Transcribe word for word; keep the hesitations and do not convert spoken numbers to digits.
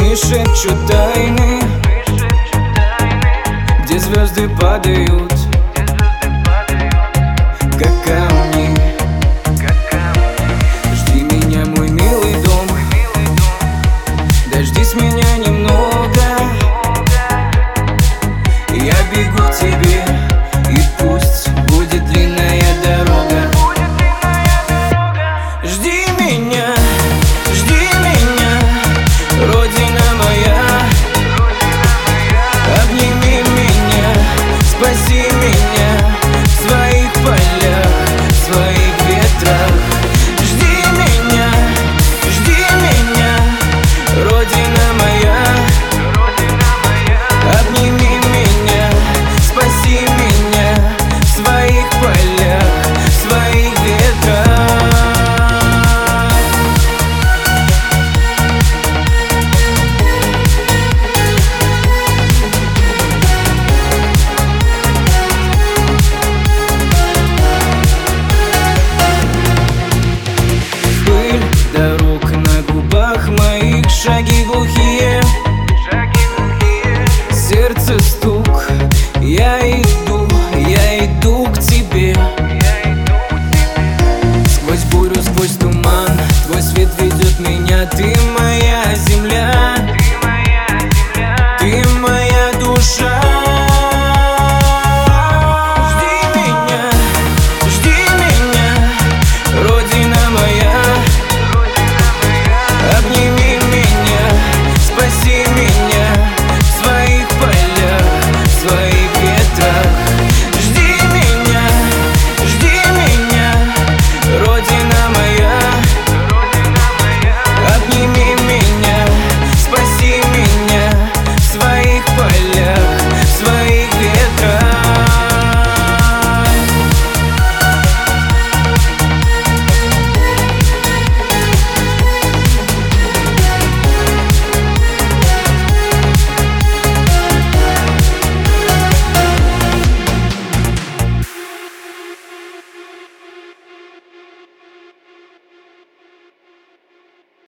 Мы шепчут тайны, где звезды падают, как камни. Жди меня, мой милый дом, дождись меня немного. Я бегу к тебе, и пусть будет длинная дорога. Жди меня, жди меня, Родина моя. Обними меня, спаси меня в своих полях, в своих ветрах. Жди меня, жди меня, Родина моя. Обними меня, спаси меня в своих полях, в своих ветрах. Пыль дорог на губах моих, шаги глухие, сердце стук. Я иду, я иду к тебе. Сквозь бурю, сквозь туман, твой свет ведет меня, ты моя земля.